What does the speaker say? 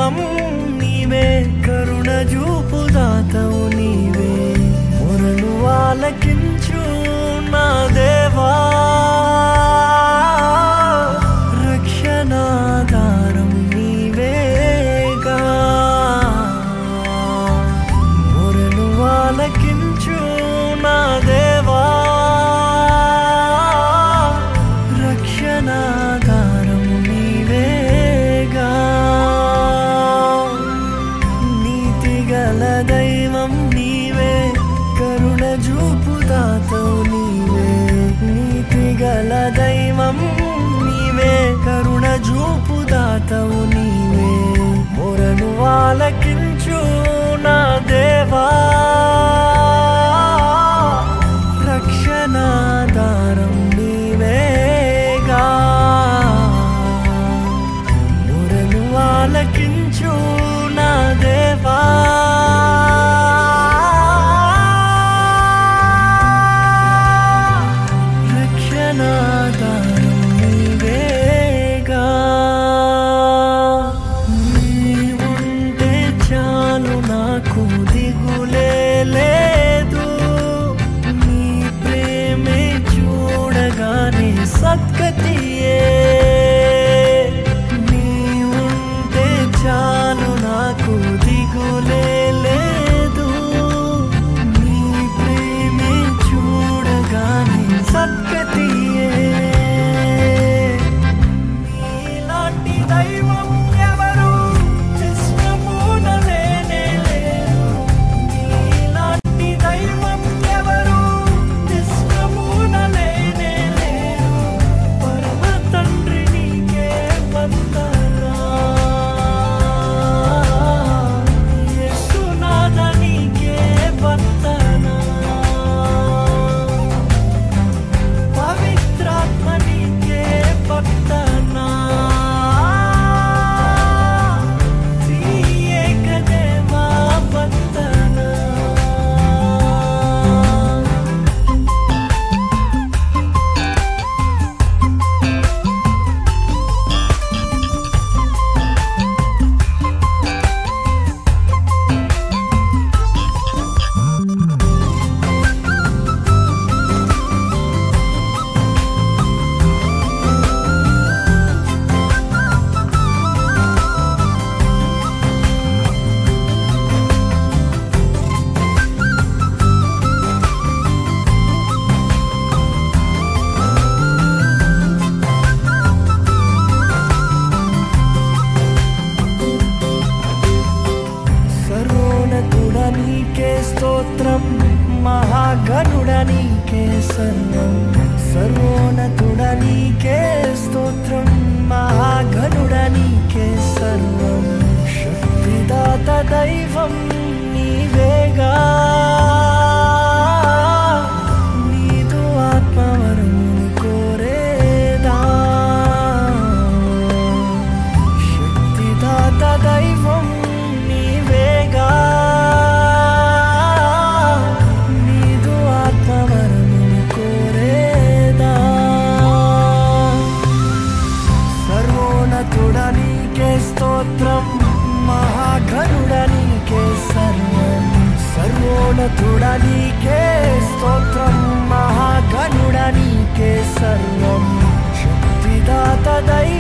దైవం నీవే, కరుణ చూపుదాతవు నీవే, మొరలు ఆలకించు నా దేవా, రక్షణాధారం నీవేగా, మొరలు ఆలకించు నా దేవా, రక్షణాధారం నీవేగా, నీతిగల దైవం నీవే, కరుణ చూపుదాతవు నీవే, నీతిగల దైవం నీవే, కరుణ చూపుదాతవు నీవే, మొరను ఆలకించు నా దేవా, రక్షణాధారం నీవేగా, మొరను ఆలకించు నా దేవా, రక్షణాధారం నీవేగా. నీవుంటే చాలు నాకు దిగులే లేదు, నీ ప్రేమే చూడగానే సద్గతియే, నీవుంటే చాలు నాకు దిగులే లేదు, నీ ప్రేమే చూడగానే సద్గతియే, నీలాంటి దైవం ఎవరు విశ్వమున లేనే లేరు, నీలాంటి దైవం ఎవరు విశ్వమున లేనే లేరు, పరమ తండ్రి నీకే వందనా, యేసునాథ నీకే వందనా, పవిత్రాత్మ నీకే వందనా, త్రియేక దేవా వందనా. సర్వోన్నతుడా నీకే స్తోత్రం, మహాగణుడా నీకే సర్వం, సర్వోన్నతుడా నీకే స్తోత్రం, మహాగణుడా నీకే సర్వం, శక్తిదాత దైవం నీవేగా, నీదు ఆత్మవరమును కోరేదా, శక్తిదాత దైవం నీవేగా, నీదు ఆత్మవరమును కోరేదా, సర్వోన్నతుడా నీకే స్తోత్రం, మహాగణుడా నీకే సర్వం, సర్వోన్నతుడా నీకే స్తోత్రం, మహాగణుడా నీకే సర్వం, శక్తిదాత దైవం